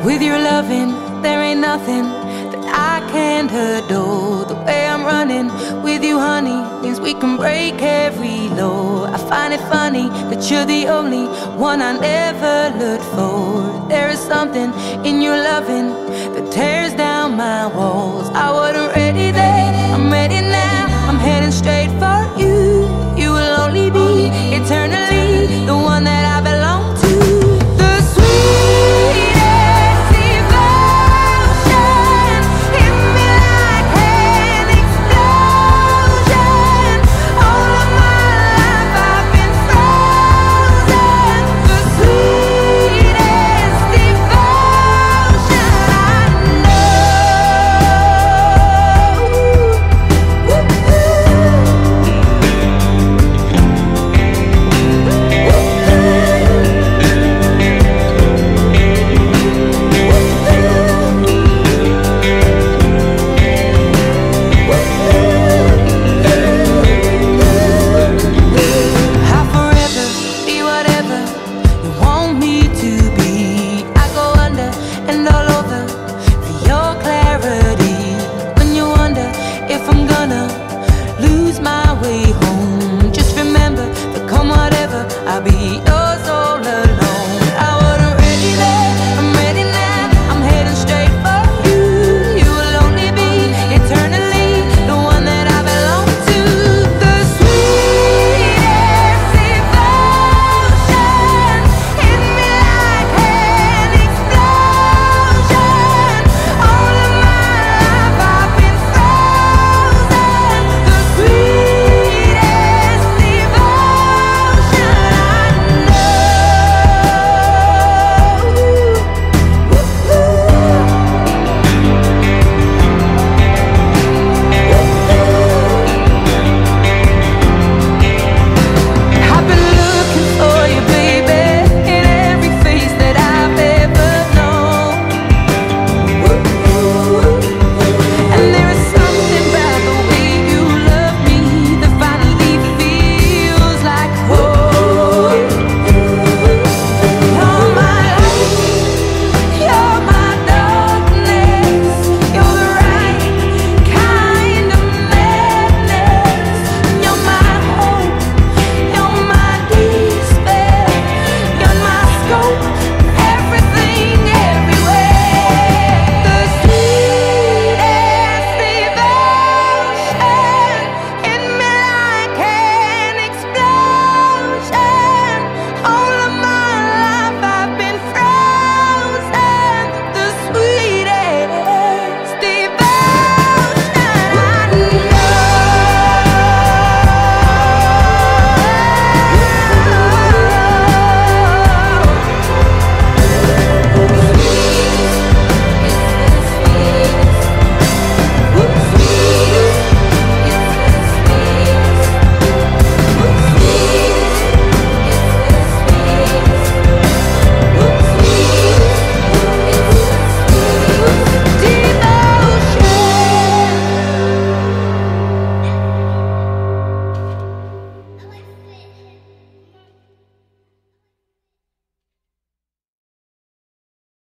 With your loving, there ain't nothing that I can't adore. The way I'm running with you, honey, means we can break every law. I find it funny that you're the only one I never looked for. There is something in your loving that tears down